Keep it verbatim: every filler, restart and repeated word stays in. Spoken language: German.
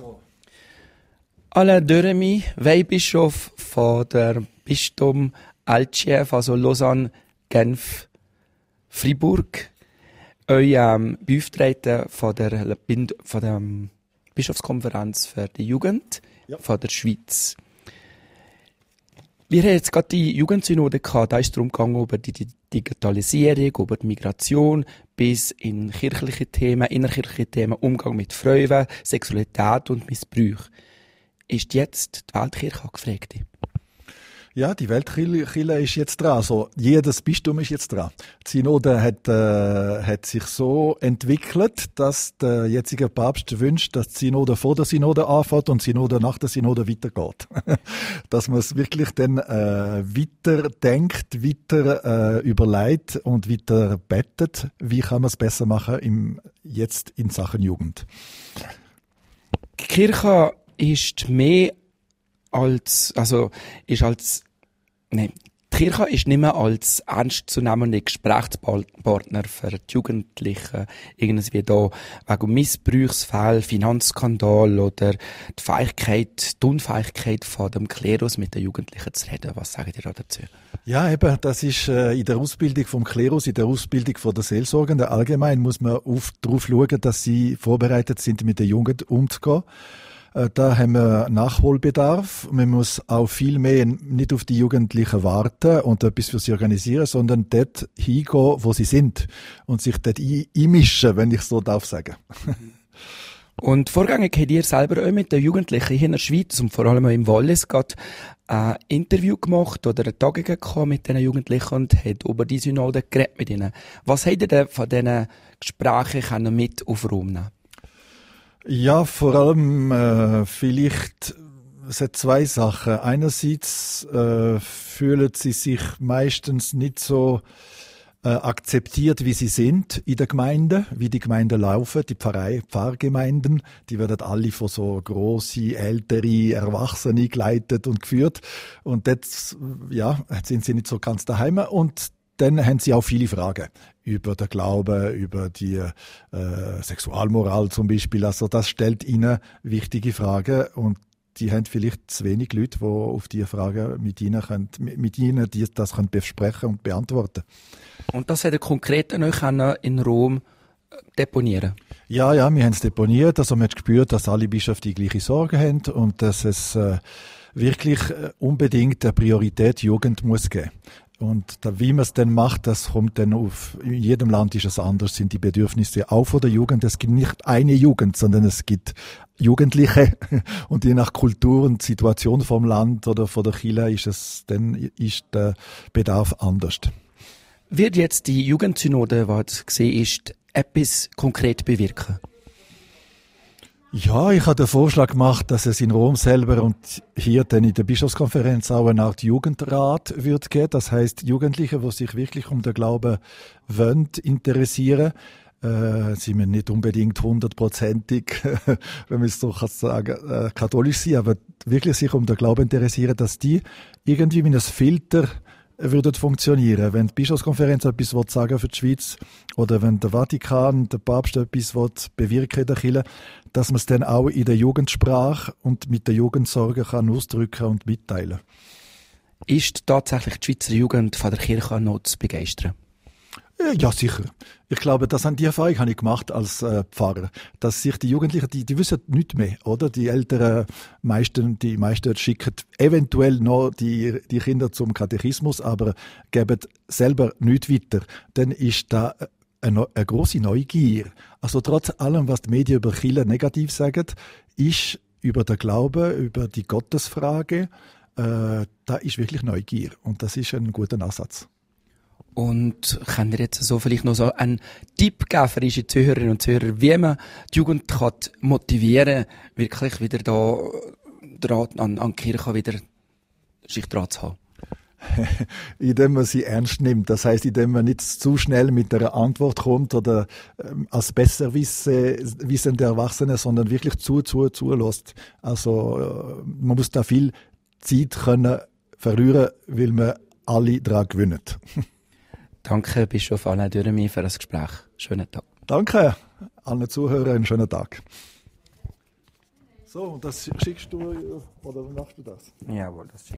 So. Alain Dörremy, Weihbischof von der Bistum Altschef, also Lausanne, Genf, Fribourg. Euer ähm, Beauftragter von der, von der ähm, Bischofskonferenz für die Jugend ja. von der Schweiz. Wir haben jetzt gerade die Jugendsynode gehabt, da ist es darum gegangen, über die Digitalisierung, über die Migration, bis in kirchliche Themen, innerkirchliche Themen, Umgang mit Frauen, Sexualität und Missbrauch. Ist jetzt die Weltkirche gefragt? Ja, die Weltkirche ist jetzt dran. Also, jedes Bistum ist jetzt dran. Die Synode hat, äh, hat sich so entwickelt, dass der jetzige Papst wünscht, dass die Synode vor der Synode anfängt und die Synode nach der Synode weitergeht. Dass man es wirklich dann äh, weiter denkt, weiter äh, überlegt und weiter bettet, wie kann man es besser machen im, jetzt in Sachen Jugend. Die Kirche ist mehr als, also, ist als, nein, die Kirche ist nicht mehr als ernstzunehmende Gesprächspartner für die Jugendlichen. Irgendwie da, wegen Missbrauchsfällen, Finanzskandal oder die Fähigkeit, die Unfähigkeit von dem Klerus mit den Jugendlichen zu reden. Was sagt ihr da dazu? Ja, eben, das ist äh, in der Ausbildung vom Klerus, in der Ausbildung von der Seelsorgenden allgemein muss man auf, darauf schauen, dass sie vorbereitet sind, mit der Jugend umzugehen. Da haben wir Nachholbedarf. Man muss auch viel mehr nicht auf die Jugendlichen warten und etwas für sie organisieren, sondern dort hingehen, wo sie sind und sich dort einmischen, wenn ich so darf sagen. Und vorgängig habt ihr selber auch mit den Jugendlichen hier in der Schweiz und vor allem auch im Wallis gerade ein Interview gemacht oder eine Tagung gehabt mit diesen Jugendlichen und habt über die Synode geredet mit ihnen. Was habt ihr denn von diesen Gesprächen mit auf den Raum nehmen? Ja, vor allem äh, vielleicht, es hat zwei Sachen. Einerseits äh, fühlen sie sich meistens nicht so äh, akzeptiert, wie sie sind in der Gemeinde, wie die Gemeinden laufen, die Pfarrei, Pfarrgemeinden, die werden alle von so grosse, ältere Erwachsene geleitet und geführt. Und dort, ja, sind sie nicht so ganz daheim. Und dann haben sie auch viele Fragen über den Glauben, über die äh, Sexualmoral zum Beispiel. Also das stellt ihnen wichtige Fragen und die haben vielleicht zu wenig Leute, die auf diese Fragen mit ihnen, können, mit ihnen die das können besprechen und beantworten. Und das hat er konkret euch in Rom deponieren? Ja, ja, wir haben es deponiert. Also man hat gespürt, dass alle Bischöfe die gleiche Sorge haben und dass es äh, wirklich unbedingt eine Priorität Jugend muss geben. Und da, wie man es dann macht, das kommt dann auf, in jedem Land ist es anders, sind die Bedürfnisse auch von der Jugend. Es gibt nicht eine Jugend, sondern es gibt Jugendliche. Und je nach Kultur und Situation vom Land oder von der Kirche ist es, dann ist der Bedarf anders. Wird jetzt die Jugendsynode, was gesehen ist, etwas konkret bewirken? Ja, ich habe den Vorschlag gemacht, dass es in Rom selber und hier dann in der Bischofskonferenz auch eine Art Jugendrat wird geben. Das heißt Jugendliche, die sich wirklich um den Glauben wollen, interessieren. Äh, sie müssen nicht unbedingt hundertprozentig, wenn man es so kann sagen, äh, katholisch sein, aber wirklich sich um den Glauben interessieren, dass die irgendwie wie ein Filter würde funktionieren. Wenn die Bischofskonferenz etwas will sagen für die Schweiz oder wenn der Vatikan, der Papst etwas will bewirken in der Kirche, dass man es dann auch in der Jugendsprache und mit der Jugendsorge kann ausdrücken und mitteilen. Ist tatsächlich die Schweizer Jugend von der Kirche noch zu begeistern? Ja, sicher. Ich glaube, das an die Erfahrung habe ich gemacht als äh, Pfarrer, dass sich die Jugendlichen, die, die wissen nichts mehr, oder? Die Älteren, meisten, die meisten schicken eventuell noch die, die Kinder zum Katechismus, aber geben selber nichts weiter. Dann ist da eine, eine grosse Neugier. Also trotz allem, was die Medien über Kirche negativ sagen, ist über den Glauben, über die Gottesfrage, äh, da ist wirklich Neugier. Und das ist ein guter Ansatz. Und könnt ihr jetzt so vielleicht noch so einen Tipp geben für unsere Zuhörerinnen und Zuhörer, wie man die Jugend kann motivieren kann, wirklich wieder da dran, an, an die Kirche wieder sich dran zu haben? Indem man sie ernst nimmt. Das heißt, indem man nicht zu schnell mit einer Antwort kommt oder ähm, als besserwissende Erwachsene, sondern wirklich zu, zu, zulässt. Also äh, man muss da viel Zeit können verlieren, weil man alle daran gewinnen. Danke, Bischof Alain Dörremy, für das Gespräch. Schönen Tag. Danke allen Zuhörern, einen schönen Tag. So, und das schickst du, oder wie machst du das? Jawohl, das